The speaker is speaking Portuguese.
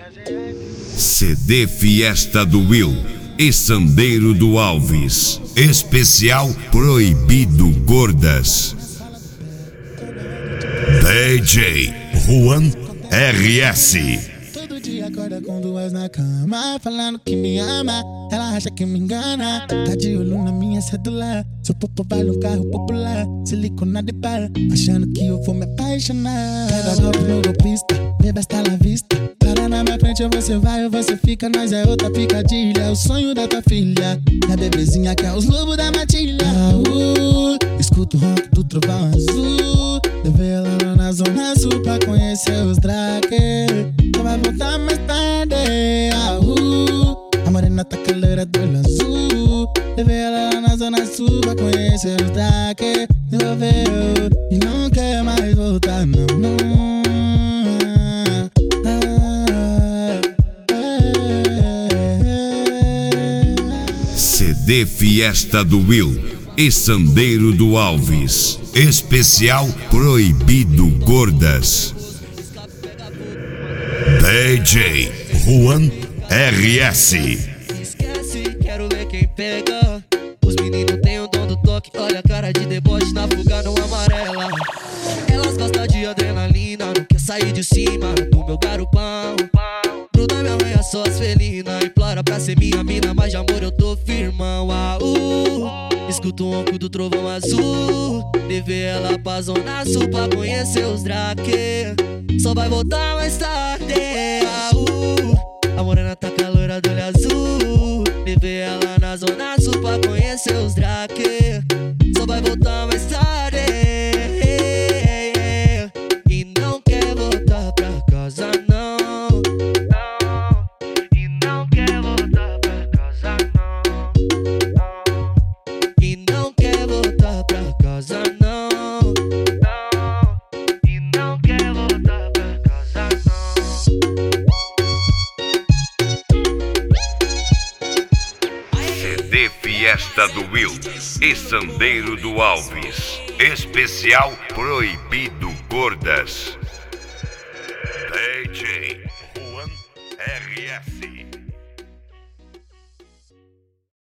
CD Fiesta do Will e Sandeiro do Alves. Especial Proibido Gordas. DJ Juan RS. Todo dia acorda com duas na cama, falando que me ama, ela acha que me engana. Tá de olho na minha cédula, seu popo vale um carro popular, silicona de bala, achando que eu vou me apaixonar. Pega golpe no golpista, beba está na vista. Para na minha frente, ou você vai ou você fica, nós é outra picadilha. É o sonho da tua filha, minha bebezinha que é os lobos da matilha. Escuta o ronco do trovão azul, levei ela lá na zona sul pra conhecer os draques. Só vai voltar mais tarde. A morena tá com a loira do olho azul, levei ela lá na zona sul pra conhecer os draques. Devolveu e não quer mais voltar, não, não. CD Fiesta do Will e Sandeiro do Alves. Especial Proibido Gordas. DJ Juan RS. Esquece, quero ver quem pega. Os meninos têm o dom do toque, olha a cara de deboche na fuga não amarela. Elas gostam de adrenalina, não quer sair de cima do meu garupão. Gruda minha mãe, só as felinas, implora pra ser minha mina, mas de amor eu tô firmão. Escuto o ronco do trovão azul, levei ela pra zona sul pra conhecer os draques. Só vai voltar mais tarde. A morena tá com a loira do olho azul, levei ela na zona sul pra conhecer os draques. Só vai voltar mais tarde e não quer voltar pra casa, não. E não quer voltar pra casa, não. E não quer voltar pra casa, não. E não quer voltar pra casa, não. CD Fiesta do Will e Sandeiro do Alves. Especial Proibido Gordas. DJ Juan RS.